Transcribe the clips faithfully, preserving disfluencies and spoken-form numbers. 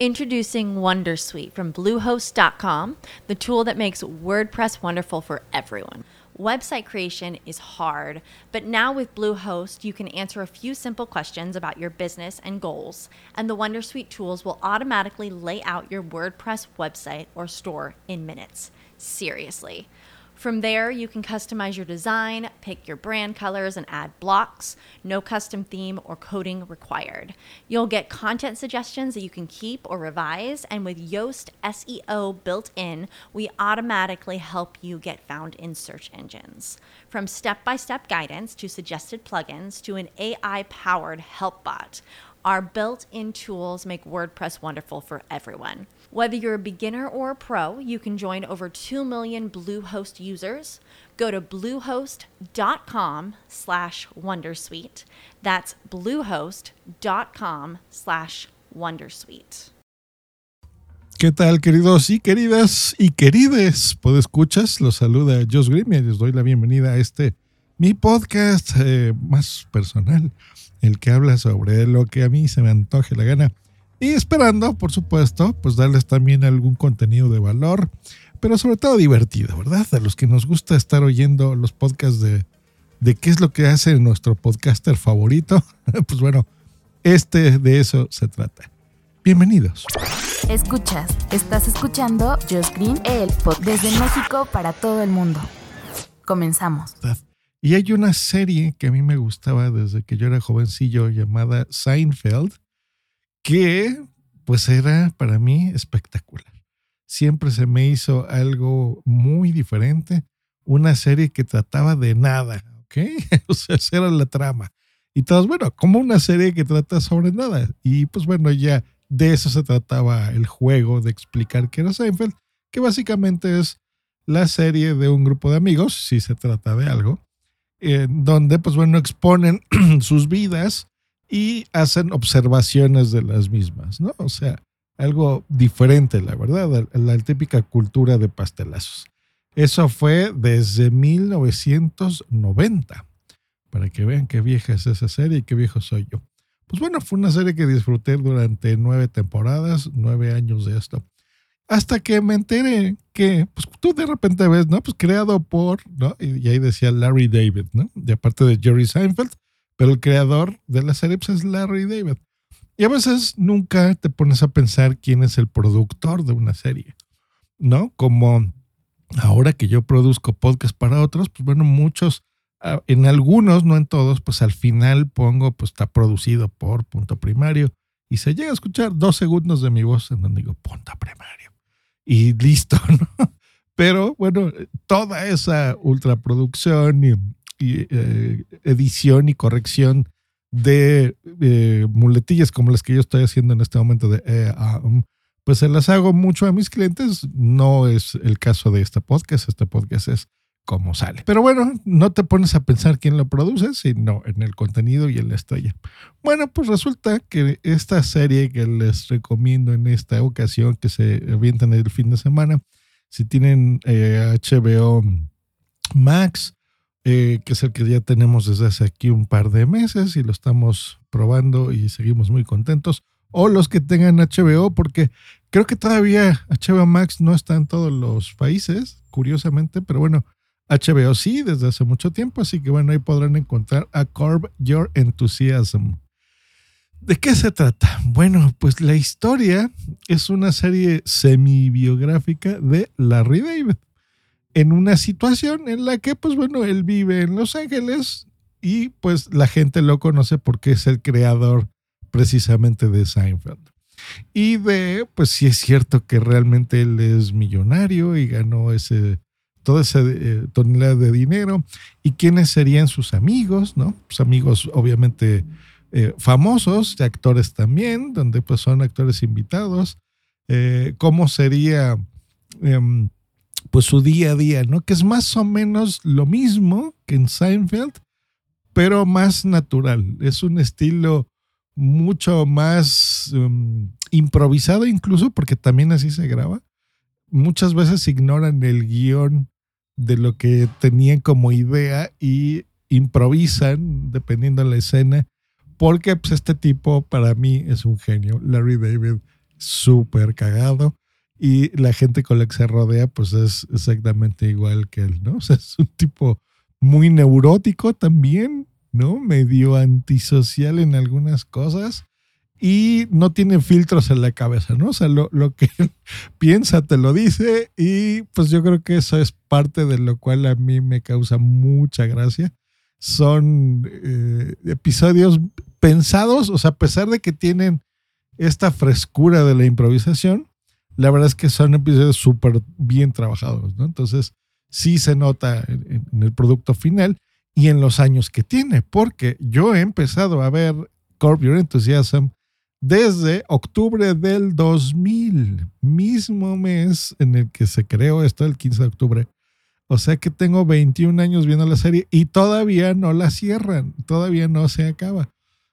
Introducing Wondersuite from Bluehost dot com, the tool that makes WordPress wonderful for everyone. Website creation is hard, but now with Bluehost, you can answer a few simple questions about your business and goals, and the Wondersuite tools will automatically lay out your WordPress website or store in minutes. Seriously. From there, you can customize your design, pick your brand colors, and add blocks. No custom theme or coding required. You'll get content suggestions that you can keep or revise, and with Yoast S E O built in, we automatically help you get found in search engines. From step-by-step guidance to suggested plugins to an A I-powered help bot, our built-in tools make WordPress wonderful for everyone. Whether you're a beginner or a pro, you can join over two million Bluehost users. Go to bluehost.com slash wondersuite. That's bluehost.com slash wondersuite. ¿Qué tal, queridos y queridas y querides podescuchas? Los saluda Josh Green y les doy la bienvenida a este mi podcast eh, más personal, el que habla sobre lo que a mí se me antoje la gana. Y esperando, por supuesto, pues darles también algún contenido de valor, pero sobre todo divertido, ¿verdad? A los que nos gusta estar oyendo los podcasts de, de qué es lo que hace nuestro podcaster favorito, pues bueno, este de eso se trata. Bienvenidos. Escuchas, estás escuchando Josh Green, el podcast desde México para todo el mundo. Comenzamos. Y hay una serie que a mí me gustaba desde que yo era jovencillo llamada Seinfeld, que pues era para mí espectacular. Siempre se me hizo algo muy diferente, una serie que trataba de nada, ¿ok? O sea, esa era la trama. Y todos, bueno, como una serie que trata sobre nada. Y pues bueno, ya de eso se trataba el juego de explicar qué era Seinfeld, que básicamente es la serie de un grupo de amigos, si se trata de algo, eh, donde pues bueno, exponen sus vidas y hacen observaciones de las mismas, ¿no? O sea, algo diferente, la verdad, la, la típica cultura de pastelazos. Eso fue desde mil novecientos noventa, para que vean qué vieja es esa serie y qué viejo soy yo. Pues bueno, fue una serie que disfruté durante nueve temporadas, nueve años de esto. Hasta que me enteré que, pues tú de repente ves, ¿no? Pues creado por, ¿no? Y, y ahí decía Larry David, ¿no? De aparte de Jerry Seinfeld, pero el creador de la serie pues, es Larry David. Y a veces nunca te pones a pensar quién es el productor de una serie, ¿no? Como ahora que yo produzco podcast para otros, pues bueno, muchos, en algunos, no en todos, pues al final pongo, pues está producido por Punto Primario y se llega a escuchar dos segundos de mi voz en donde digo Punto Primario y listo, ¿no? Pero bueno, toda esa ultraproducción y Y, eh, edición y corrección de eh, muletillas como las que yo estoy haciendo en este momento de eh, um, pues se las hago mucho a mis clientes. No es el caso de este podcast. Este podcast es como sale. Pero bueno, no te pones a pensar quién lo produce, sino en el contenido y en la estrella. Bueno, pues resulta que esta serie que les recomiendo en esta ocasión, que se avientan el fin de semana, si tienen eh, H B O Max, Eh, que es el que ya tenemos desde hace aquí un par de meses y lo estamos probando y seguimos muy contentos, o los que tengan H B O, porque creo que todavía H B O Max no está en todos los países, curiosamente, pero bueno, H B O sí desde hace mucho tiempo, así que bueno, ahí podrán encontrar a Curb Your Enthusiasm. ¿De qué se trata? Bueno, pues la historia es una serie semi-biográfica de Larry David, en una situación en la que, pues bueno, él vive en Los Ángeles y pues la gente lo conoce porque es el creador precisamente de Seinfeld. Y de, pues sí es cierto que realmente él es millonario y ganó ese, toda esa eh, tonelada de dinero. ¿Y quiénes serían sus amigos, no? Pues amigos obviamente eh, famosos, de actores también, donde pues son actores invitados. Eh, ¿Cómo sería... Eh, pues su día a día, ¿no? Que es más o menos lo mismo que en Seinfeld, pero más natural. Es un estilo mucho más um, improvisado incluso, porque también así se graba. Muchas veces ignoran el guión de lo que tenían como idea y improvisan dependiendo de la escena, porque pues este tipo para mí es un genio. Larry David súper cagado. Y la gente con la que se rodea, pues es exactamente igual que él, ¿no? O sea, es un tipo muy neurótico también, ¿no? Medio antisocial en algunas cosas y no tiene filtros en la cabeza, ¿no? O sea, lo, lo que piensa te lo dice y pues yo creo que eso es parte de lo cual a mí me causa mucha gracia. Son eh, episodios pensados, o sea, a pesar de que tienen esta frescura de la improvisación, la verdad es que son episodios súper bien trabajados, ¿no? Entonces, sí se nota en, en el producto final y en los años que tiene, porque yo he empezado a ver Curb Your Enthusiasm desde octubre del dos mil, mismo mes en el que se creó esto, el quince de octubre. O sea que tengo veintiún años viendo la serie y todavía no la cierran, todavía no se acaba.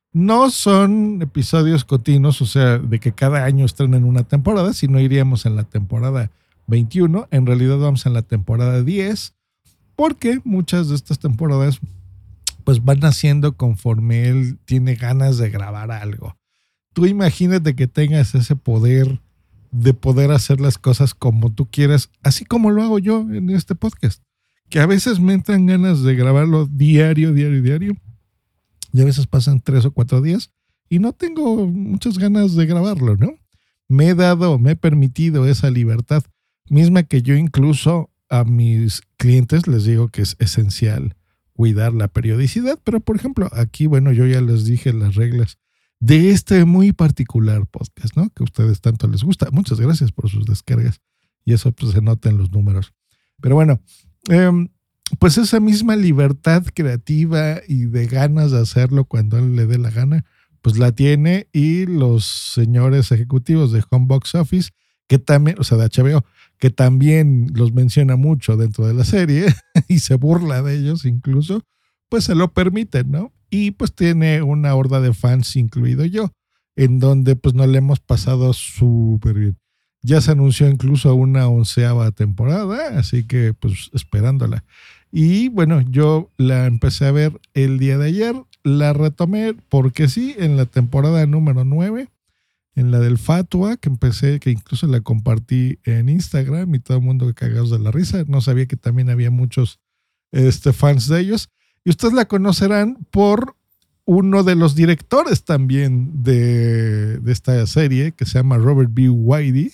No son episodios continuos, o sea, de que cada año estrenan una temporada, si no iríamos en la temporada veintiuno, en realidad vamos en la temporada diez, porque muchas de estas temporadas pues van haciendo conforme él tiene ganas de grabar algo. Tú imagínate que tengas ese poder de poder hacer las cosas como tú quieras, así como lo hago yo en este podcast, que a veces me entran ganas de grabarlo diario, diario, diario, y a veces pasan tres o cuatro días y no tengo muchas ganas de grabarlo, ¿no? Me he dado, me he permitido esa libertad, misma que yo incluso a mis clientes les digo que es esencial cuidar la periodicidad, pero por ejemplo, aquí, bueno, yo ya les dije las reglas de este muy particular podcast, ¿no? Que a ustedes tanto les gusta. Muchas gracias por sus descargas y eso pues se nota en los números. Pero bueno, eh, pues esa misma libertad creativa y de ganas de hacerlo cuando él le dé la gana, pues la tiene y los señores ejecutivos de Home Box Office, que también, o sea, de H B O, que también los menciona mucho dentro de la serie y se burla de ellos incluso, pues se lo permiten, ¿no? Y pues tiene una horda de fans, incluido yo, en donde pues nos le hemos pasado súper bien. Ya se anunció incluso una onceava temporada, así que pues esperándola. Y bueno, yo la empecé a ver el día de ayer, la retomé porque sí, en la temporada número nueve, en la del Fatua, que empecé, que incluso la compartí en Instagram y todo el mundo cagados de la risa. No sabía que también había muchos este, fans de ellos. Y ustedes la conocerán por uno de los directores también de, de esta serie, que se llama Robert B. Whitey,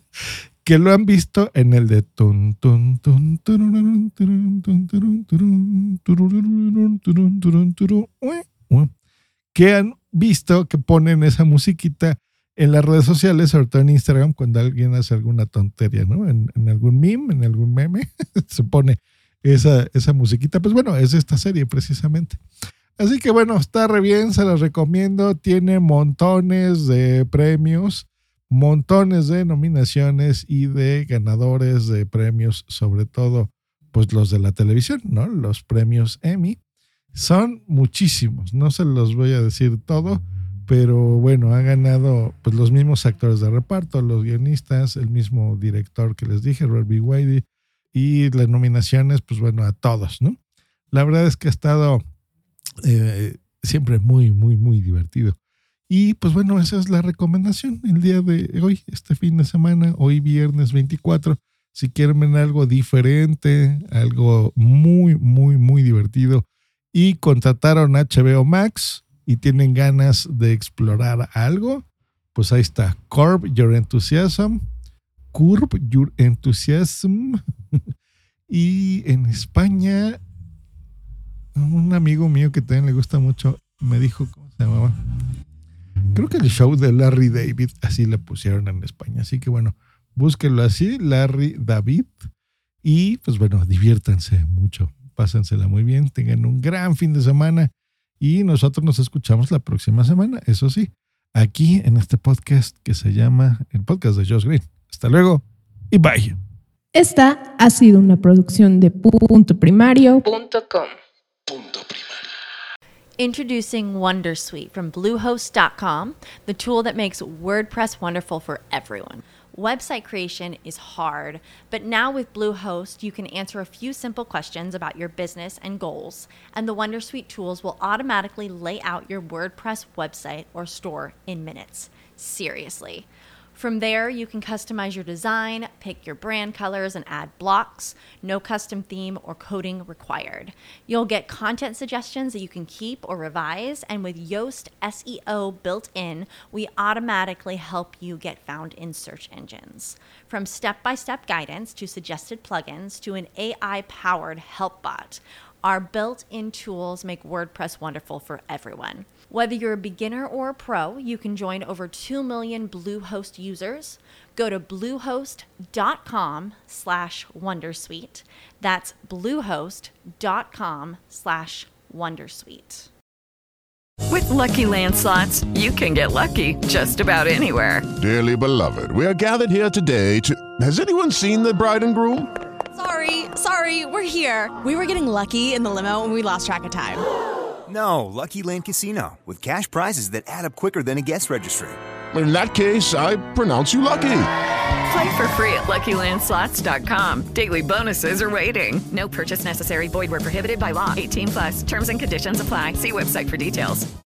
que lo han visto en el de tun, tun, tun, turun, turun, turun, turun, turun, turun, turun, turun, turun, que han visto que ponen esa musiquita en las redes sociales, sobre todo en Instagram, cuando alguien hace alguna tontería, ¿no? En, en algún meme, en algún meme, se pone esa, esa musiquita. Pues bueno, es esta serie precisamente. Así que bueno, está re bien, se las recomiendo. Tiene montones de premios, montones de nominaciones y de ganadores de premios, sobre todo pues los de la televisión, ¿no? Los premios Emmy. Son muchísimos, no se los voy a decir todo, pero bueno, ha ganado pues los mismos actores de reparto, los guionistas, el mismo director que les dije, Robert B. Whitey, y las nominaciones, pues bueno, a todos, ¿no? La verdad es que ha estado eh, siempre muy, muy, muy divertido. Y pues bueno, esa es la recomendación el día de hoy, este fin de semana, hoy viernes veinticuatro. Si quieren ver algo diferente, algo muy, muy, muy divertido y contrataron H B O Max y tienen ganas de explorar algo, pues ahí está, Curb Your Enthusiasm, Curb Your Enthusiasm. Y en España, un amigo mío que también le gusta mucho me dijo, ¿cómo se llamaba? Creo que el show de Larry David, así le pusieron en España. Así que bueno, búsquenlo así, Larry David. Y pues bueno, diviértanse mucho, pásensela muy bien, tengan un gran fin de semana. Y nosotros nos escuchamos la próxima semana, eso sí, aquí en este podcast que se llama el podcast de Josh Green. Hasta luego y bye. Esta ha sido una producción de punto primario punto com. Introducing Wondersuite from Bluehost dot com, the tool that makes WordPress wonderful for everyone. Website creation is hard, but now with Bluehost, you can answer a few simple questions about your business and goals, and the Wondersuite tools will automatically lay out your WordPress website or store in minutes. Seriously. From there, you can customize your design, pick your brand colors, and add blocks. No custom theme or coding required. You'll get content suggestions that you can keep or revise, and with Yoast S E O built in, we automatically help you get found in search engines. From step-by-step guidance to suggested plugins to an A I-powered help bot, our built-in tools make WordPress wonderful for everyone. Whether you're a beginner or a pro, you can join over two million Bluehost users. Go to bluehost.com slash wondersuite. That's bluehost.com slash wondersuite. With Lucky Land Slots, you can get lucky just about anywhere. Dearly beloved, we are gathered here today to... Has anyone seen the bride and groom? Sorry, sorry, we're here. We were getting lucky in the limo and we lost track of time. No, Lucky Land Casino, with cash prizes that add up quicker than a guest registry. In that case, I pronounce you lucky. Play for free at lucky land slots dot com. Daily bonuses are waiting. No purchase necessary. Void where prohibited by law. eighteen plus. Terms and conditions apply. See website for details.